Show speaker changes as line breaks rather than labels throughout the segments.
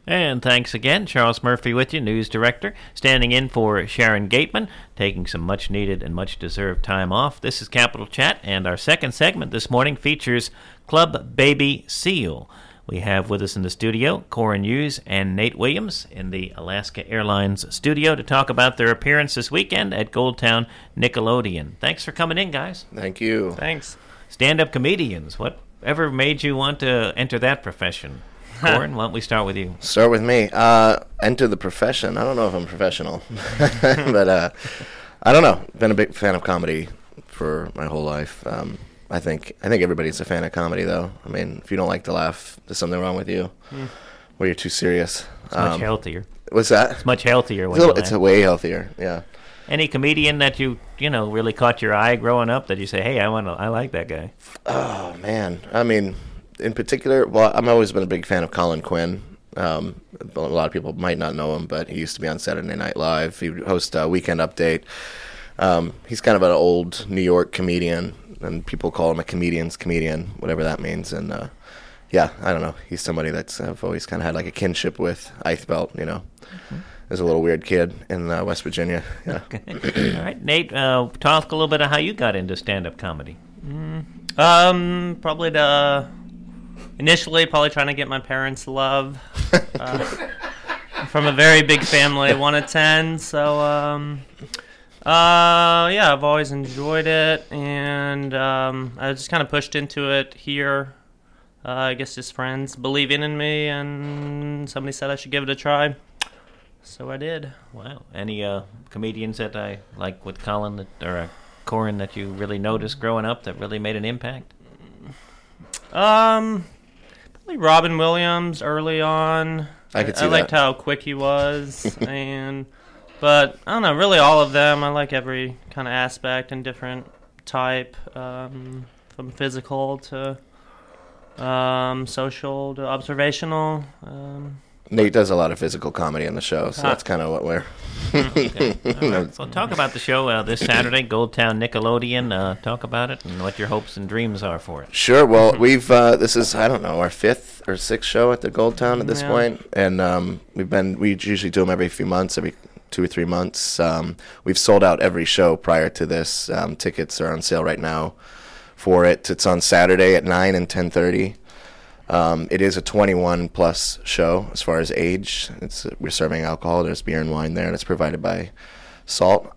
And thanks again. Charles Murphy with you, news director, standing in for Sharon Gateman, taking some much-needed and much-deserved time off. This is Capital Chat, and our second segment this morning features Club Baby Seal. We have with us in the studio Corin Hughes and Nate Williams in the Alaska Airlines studio to talk about their appearance this weekend at Goldtown Nickelodeon. Thanks for coming in, guys.
Thank you.
Thanks.
Stand-up comedians. Whatever made you want to enter that profession? Corin, why don't we start with you?
Start with me. Enter the profession. I don't know if I'm professional, but I don't know. Been a big fan of comedy for my whole life. I think everybody's a fan of comedy, though. I mean, if you don't like to laugh, there's something wrong with you, or you're too serious.
It's much healthier.
What's that?
It's much healthier when
it's a way healthier. Yeah.
Any comedian that you really caught your eye growing up that you say, hey, I like that guy?
Oh man, I mean, in particular, well, I've always been a big fan of Colin Quinn. A lot of people might not know him, but he used to be on Saturday Night Live. He would host Weekend Update. He's kind of an old New York comedian, and people call him a comedian's comedian, whatever that means. And yeah, I don't know. He's somebody that's I've always kind of had like a kinship with. Eichbelt, as a little weird kid in West Virginia. Yeah.
Okay. All right, Nate, talk a little bit of how you got into stand-up comedy.
Initially, probably trying to get my parents' love. From a very big family, 1 of 10. So, yeah, I've always enjoyed it, and I just kind of pushed into it here. I guess just friends believing in me, and somebody said I should give it a try. So I did.
Wow. Any comedians that I like with Colin or Corin that you really noticed growing up that really made an impact?
Probably Robin Williams early on.
I could see
I liked
that.
how quick he was, but I don't know, really all of them. I like every kind of aspect and different type, from physical to social to observational.
Nate does a lot of physical comedy in the show, so that's kind of what we're...
Okay. All right. Well, talk about the show this Saturday, Goldtown Nickelodeon. Talk about it and what your hopes and dreams are for it.
Sure. Well, we've this is, I don't know, our 5th or 6th show at the Goldtown at this point, and we usually do them every few months, every 2 or 3 months. We've sold out every show prior to this. Tickets are on sale right now for it. It's on Saturday at 9 and 10:30. It is a 21-plus show as far as age. We're serving alcohol. There's beer and wine there, and it's provided by Salt.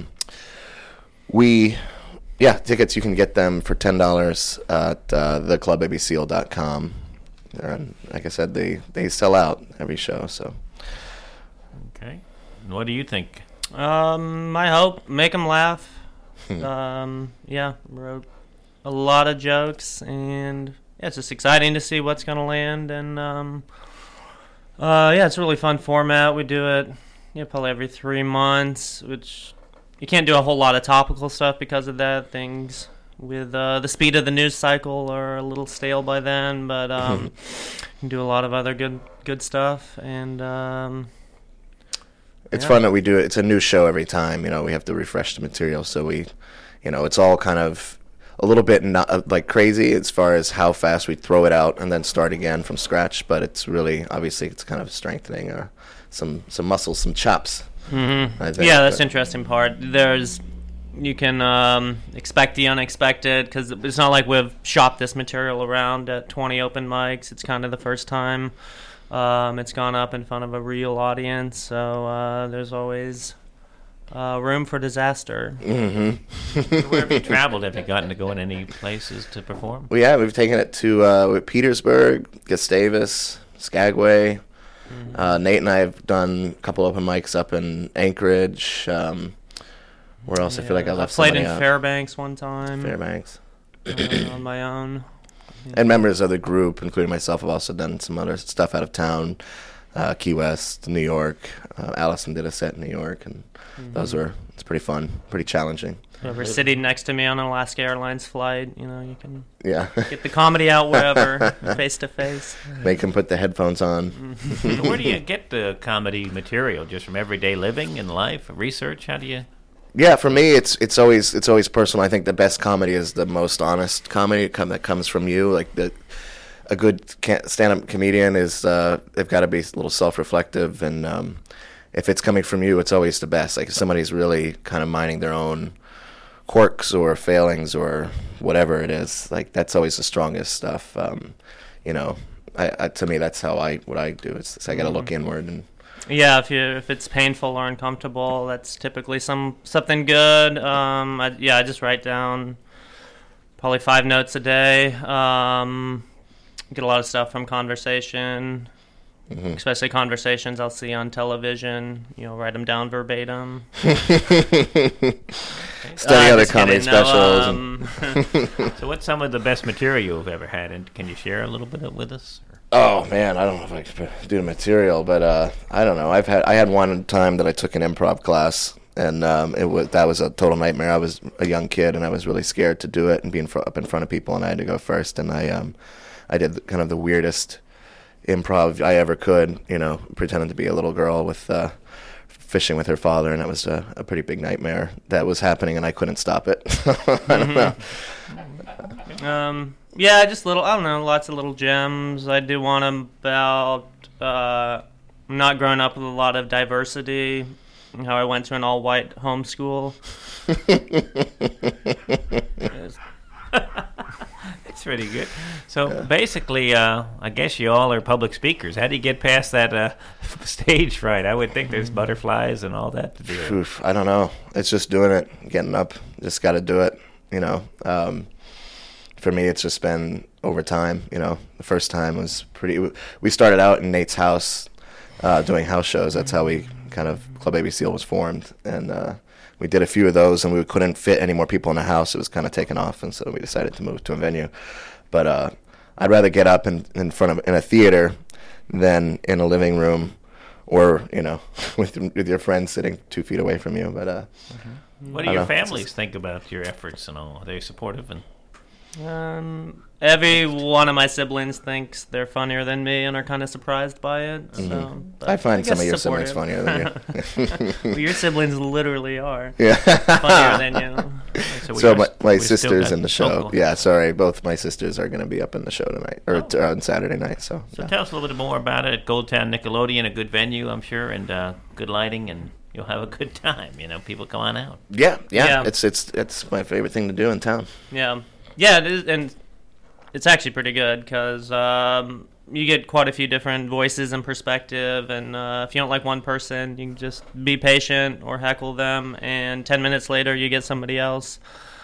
Tickets, you can get them for $10 at theclubbabyseal.com. And like I said, they sell out every show. So.
Okay. What do you think?
I hope make them laugh. Wrote a lot of jokes, and it's just exciting to see what's going to land, and it's a really fun format. We do it probably every 3 months, which you can't do a whole lot of topical stuff because of that. Things with the speed of the news cycle are a little stale by then, but you can do a lot of other good stuff, and
it's fun that we do it. It's a new show every time. We have to refresh the material, so we, it's all kind of a little bit not like crazy as far as how fast we throw it out and then start again from scratch, but it's really, obviously, it's kind of strengthening some muscles, some chops.
Mm-hmm. I think, that's the interesting part. You can expect the unexpected, because it's not like we've shopped this material around at 20 open mics. It's kind of the first time it's gone up in front of a real audience, so there's always room for disaster.
Mm-hmm.
Where have you traveled? Have you gotten to go in any places to perform?
Well, yeah, we've taken it to Petersburg, Gustavus, Skagway. Nate and I have done a couple open mics up in Anchorage. Where else? I feel like I left
played
somebody
in
out.
Fairbanks one time.
Fairbanks.
On my own. Yeah.
And members of the group, including myself, have also done some other stuff out of town. Key West, New York. Allison did a set in New York, and it's pretty fun, pretty challenging.
Whoever's sitting next to me on an Alaska Airlines flight, you can get the comedy out wherever, face to face.
Make them put the headphones on.
So where do you get the comedy material? Just from everyday living and life, research? How do you?
Yeah, for me, it's always personal. I think the best comedy is the most honest comedy that comes from you. Like a good stand-up comedian is they've got to be a little self-reflective, and if it's coming from you, it's always the best. Like if somebody's really kind of minding their own quirks or failings or whatever it is, like that's always the strongest stuff. You know, I to me that's how what I do. Is I got to look inward and.
Yeah, if it's painful or uncomfortable, that's typically something good. I just write down probably 5 notes a day. Get a lot of stuff from conversation, especially conversations I'll see on television. Write them down verbatim.
Study other comedy specials.
So what's some of the best material you've ever had, and can you share a little bit with us?
Oh man, I don't know if I could do the material, but I don't know. I had one time that I took an improv class, and that was a total nightmare. I was a young kid, and I was really scared to do it and be up in front of people, and I had to go first. And I did kind of the weirdest improv I ever could, pretending to be a little girl with fishing with her father, and it was a pretty big nightmare that was happening, and I couldn't stop it. I don't know.
Yeah, just lots of little gems. I do one about not growing up with a lot of diversity, how I went to an all-white homeschool.
It's pretty good. So basically, I guess you all are public speakers. How do you get past that stage fright? I would think there's butterflies and all that to do.
Oof, I don't know. It's just doing it, getting up. Just got to do it, For me, it's just been over time. The first time was we started out in Nate's house doing house shows. That's how we kind of Club Baby Seal was formed. And we did a few of those, and we couldn't fit any more people in the house. It was kind of taken off, and so we decided to move to a venue. But I'd rather get up in a theater than in a living room or, with your friends sitting 2 feet away from you. But
what do your families think about your efforts and all? Are they supportive? And
every one of my siblings thinks they're funnier than me and are kind of surprised by it. So,
I find some of your siblings funnier than you.
Well, your siblings literally are
funnier
than you.
So my sister's in the show. Yeah, sorry. Both my sisters are going to be up in the show tonight, or on Saturday night. So
tell us a little bit more about it. At Goldtown Nickelodeon, a good venue, I'm sure, and good lighting, and you'll have a good time. People come on out.
Yeah. It's my favorite thing to do in town.
Yeah, it is, and it's actually pretty good because you get quite a few different voices and perspective, and if you don't like one person, you can just be patient or heckle them, and 10 minutes later you get somebody else.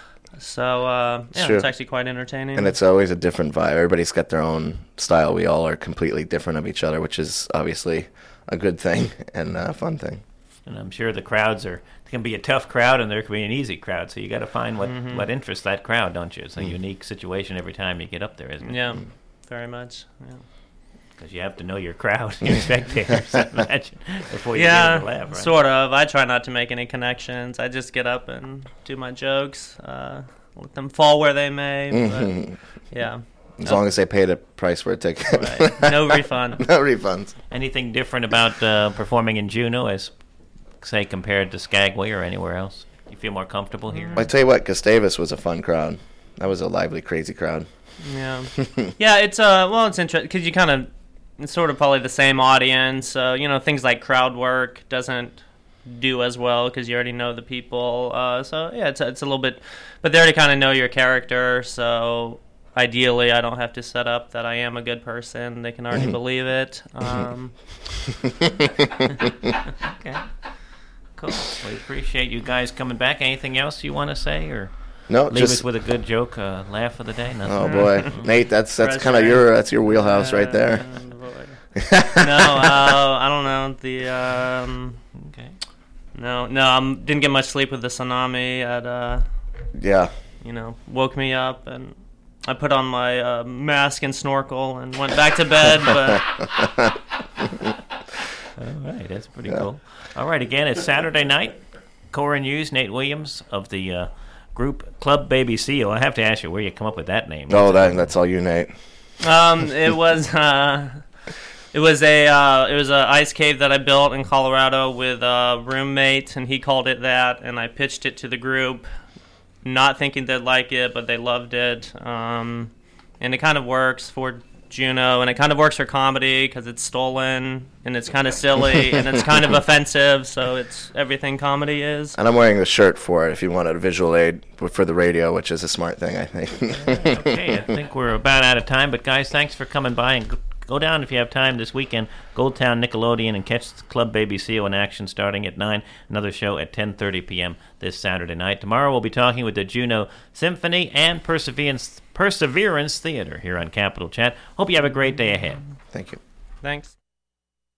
So it's actually quite entertaining.
And it's always a different vibe. Everybody's got their own style. We all are completely different of each other, which is obviously a good thing and a fun thing.
And I'm sure the crowds can be a tough crowd, and there can be an easy crowd. So you got to find what interests that crowd, don't you? It's a unique situation every time you get up there, isn't it?
Yeah, very much. Yeah.
Because you have to know your crowd, your spectators, I imagine, before you get a laugh, right?
Sort of. I try not to make any connections. I just get up and do my jokes, let them fall where they may. But, yeah.
As long as they pay the price for a ticket.
Right. No refund.
No refunds.
Anything different about performing in Juneau as, say, compared to Skagway or anywhere else? You feel more comfortable here?
I tell you what, Gustavus was a fun crowd. That was a lively, crazy crowd.
Yeah. Yeah, it's interesting because it's sort of probably the same audience. Things like crowd work doesn't do as well because you already know the people. It's a little bit, but they already kind of know your character. So ideally, I don't have to set up that I am a good person. They can already believe it.
Okay. Cool. We appreciate you guys coming back. Anything else you want to say, or leave us with a good joke, laugh of the day? Nothing?
Oh boy, Nate, that's kind of your wheelhouse right there.
I don't know. Okay. No, didn't get much sleep with the tsunami. Woke me up, and I put on my mask and snorkel and went back to bed. But
all right, that's pretty cool. All right, again, it's Saturday night. Cora News, Nate Williams of the group Club Baby Seal. I have to ask you where you come up with that name.
Oh, that's all you, Nate.
It was a ice cave that I built in Colorado with a roommate, and he called it that, and I pitched it to the group, not thinking they'd like it, but they loved it. And it kind of works for Juno, and it kind of works for comedy because it's stolen and it's kind of silly and it's kind of offensive, so it's everything comedy is.
And I'm wearing the shirt for it if you wanted a visual aid for the radio, which is a smart thing, I think.
Okay, I think we're about out of time, but guys, thanks for coming by, and go down if you have time this weekend, Goldtown Nickelodeon, and catch Club Baby Seal in action starting at 9. Another show at 10:30 p.m. this Saturday night. Tomorrow we'll be talking with the Juno Symphony and Perseverance Theater here on Capital Chat. Hope you have a great day ahead.
Thank you.
Thanks.